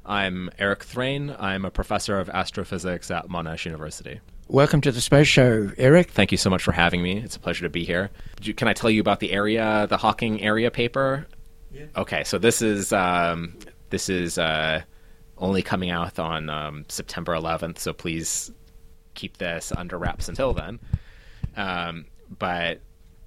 I'm Eric Thrain. I'm a professor of astrophysics at Monash University. Welcome to the Space Show, Eric. Thank you so much for having me. It's a pleasure to be here. Can I tell you about the Hawking area paper? Yeah. Okay, so this is only coming out on September 11th, so please keep this under wraps until then. But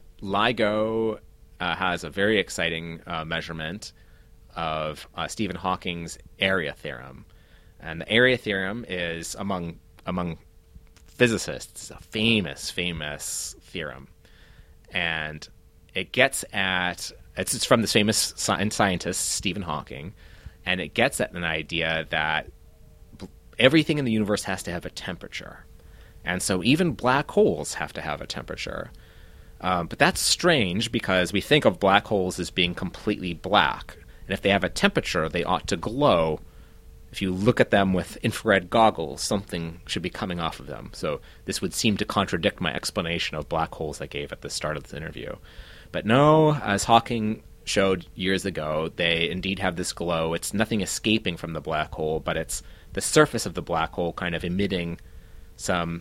LIGO has a very exciting measurement of Stephen Hawking's area theorem. And the area theorem is, among physicists, a famous theorem. And it gets at, it's from the famous scientist, Stephen Hawking, and it gets at an idea that everything in the universe has to have a temperature. And so even black holes have to have a temperature. But that's strange because we think of black holes as being completely black. And if they have a temperature, they ought to glow. If you look at them with infrared goggles, something should be coming off of them. So this would seem to contradict my explanation of black holes I gave at the start of this interview. But no, as Hawking showed years ago, they indeed have this glow. It's nothing escaping from the black hole, but it's the surface of the black hole kind of emitting some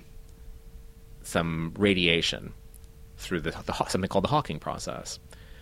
radiation through something called the Hawking process.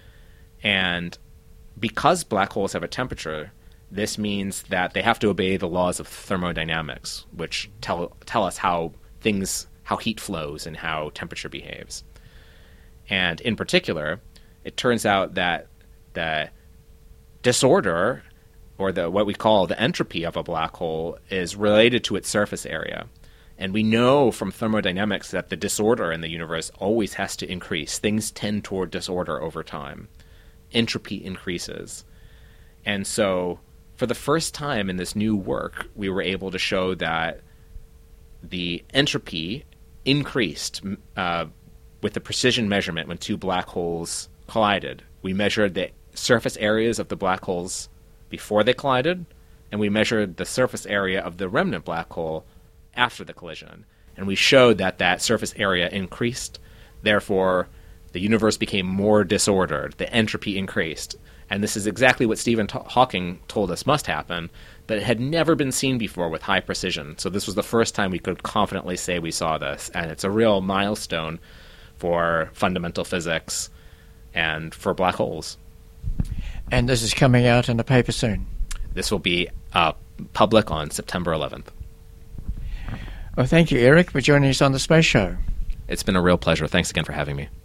And because black holes have a temperature, this means that they have to obey the laws of thermodynamics, which tell us how heat flows and how temperature behaves. And in particular, it turns out that the disorder, or what we call the entropy of a black hole, is related to its surface area. And we know from thermodynamics that the disorder in the universe always has to increase. Things tend toward disorder over time. Entropy increases. And so for the first time in this new work, we were able to show that the entropy increased with the precision measurement when two black holes collided. We measured the surface areas of the black holes before they collided, and we measured the surface area of the remnant black hole after the collision. And we showed that surface area increased. Therefore, the universe became more disordered. The entropy increased. And this is exactly what Stephen Hawking told us must happen, but it had never been seen before with high precision. So this was the first time we could confidently say we saw this. And it's a real milestone for fundamental physics and for black holes. And this is coming out in a paper soon? This will be public on September 11th. Well, thank you, Eric, for joining us on the Space Show. It's been a real pleasure. Thanks again for having me.